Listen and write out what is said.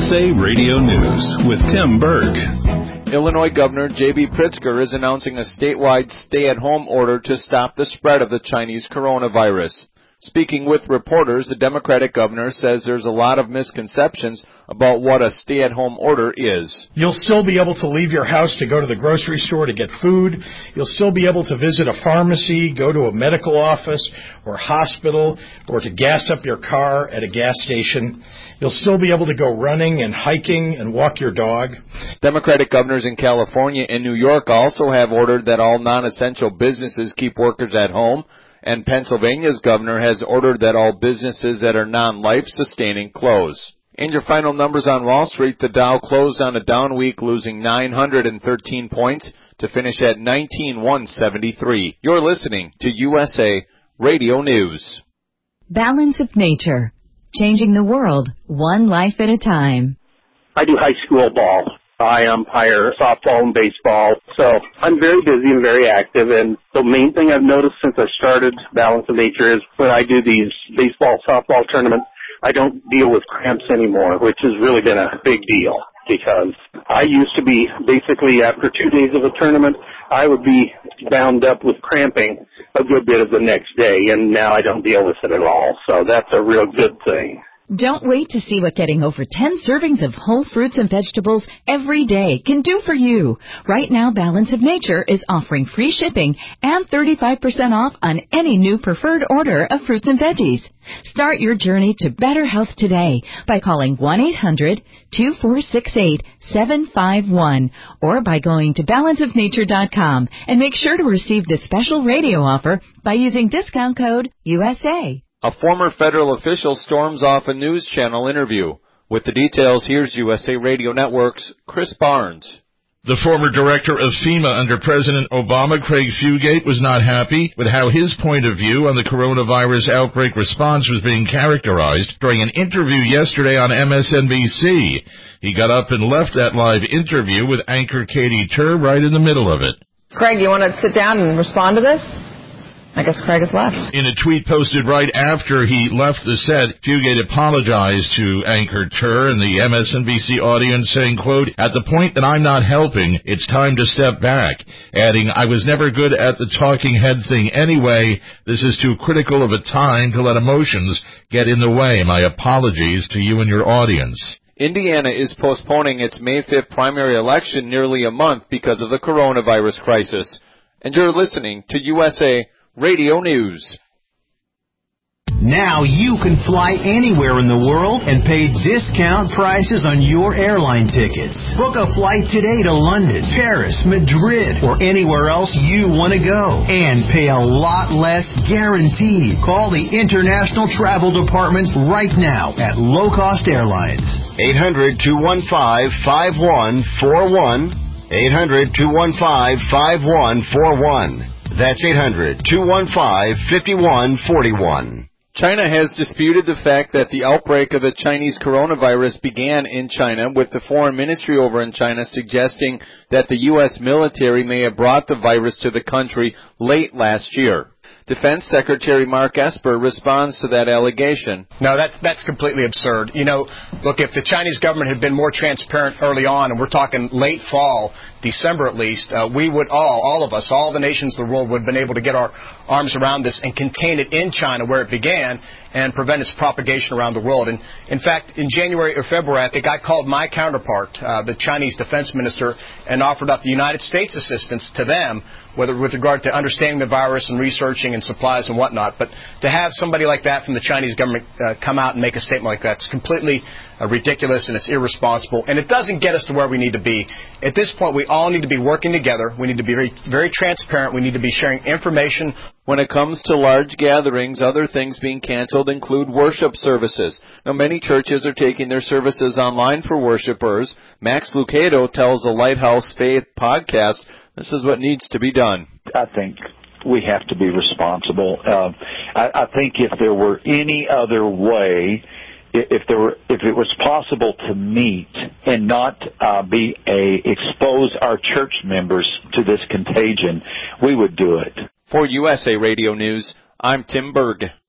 USA Radio News with Tim Berg. Illinois Governor J.B. Pritzker is announcing a statewide stay-at-home order to stop the spread of the Chinese coronavirus. Speaking with reporters, the Democratic governor says there's a lot of misconceptions about what a stay-at-home order is. You'll still be able to leave your house to go to the grocery store to get food. You'll still be able to visit a pharmacy, go to a medical office or hospital, or to gas up your car at a gas station. You'll still be able to go running and hiking and walk your dog. Democratic governors in California and New York also have ordered that all non-essential businesses keep workers at home. And Pennsylvania's governor has ordered that all businesses that are non-life-sustaining close. And your final numbers on Wall Street, the Dow closed on a down week, losing 913 points to finish at 19,173. You're listening to USA Radio News. Balance of Nature, changing the world one life at a time. I do high school ball. I umpire softball and baseball, so I'm very busy and very active, and the main thing I've noticed since I started Balance of Nature is when I do these baseball, softball tournaments, I don't deal with cramps anymore, which has really been a big deal, because I used to be basically after 2 days of a tournament, I would be bound up with cramping a good bit of the next day, and now I don't deal with it at all, so that's a real good thing. Don't wait to see what getting over 10 servings of whole fruits and vegetables every day can do for you. Right now, Balance of Nature is offering free shipping and 35% off on any new preferred order of fruits and veggies. Start your journey to better health today by calling 1-800-2468-751 or by going to balanceofnature.com and make sure to receive this special radio offer by using discount code USA. A former federal official storms off a news channel interview. With the details, here's USA Radio Network's Chris Barnes. The former director of FEMA under President Obama, Craig Fugate, was not happy with how his point of view on the coronavirus outbreak response was being characterized during an interview yesterday on MSNBC. He got up and left that live interview with anchor Katie Tur right in the middle of it. Craig, you want to sit down and respond to this? I guess Craig has left. In a tweet posted right after he left the set, Fugate apologized to anchor Tur and the MSNBC audience, saying, quote, "At the point that I'm not helping, it's time to step back," adding, "I was never good at the talking head thing anyway. This is too critical of a time to let emotions get in the way. My apologies to you and your audience." Indiana is postponing its May 5th primary election nearly a month because of the coronavirus crisis. And you're listening to USA Radio News. Now you can fly anywhere in the world and pay discount prices on your airline tickets. Book a flight today to London, Paris, Madrid, or anywhere else you want to go. And pay a lot less guaranteed. Call the International Travel Department right now at Low Cost Airlines. 800-215-5141. 800-215-5141. That's 800-215-5141. China has disputed the fact that the outbreak of the Chinese coronavirus began in China, with the foreign ministry over in China suggesting that the U.S. military may have brought the virus to the country late last year. Defense Secretary Mark Esper responds to that allegation. No, that's completely absurd. You know, look, if the Chinese government had been more transparent early on, and we're talking late fall, December at least, we would all of us, all the nations of the world would have been able to get our arms around this and contain it in China where it began and prevent its propagation around the world. And in fact, in January or February, I think I called my counterpart, the Chinese defense minister, and offered up the United States assistance to them, whether with regard to understanding the virus and researching and supplies and whatnot. But to have somebody like that from the Chinese government come out and make a statement like that is completely ridiculous, and it's irresponsible, and it doesn't get us to where we need to be. At this point, we all need to be working together. We need to be very, very transparent. We need to be sharing information. When it comes to large gatherings, other things being canceled include worship services. Now, many churches are taking their services online for worshipers. Max Lucado tells the Lighthouse Faith podcast this is what needs to be done. I think we have to be responsible. I think if there were any other way, if it was possible to meet and not expose our church members to this contagion, we would do it. For USA Radio News, I'm Tim Berg.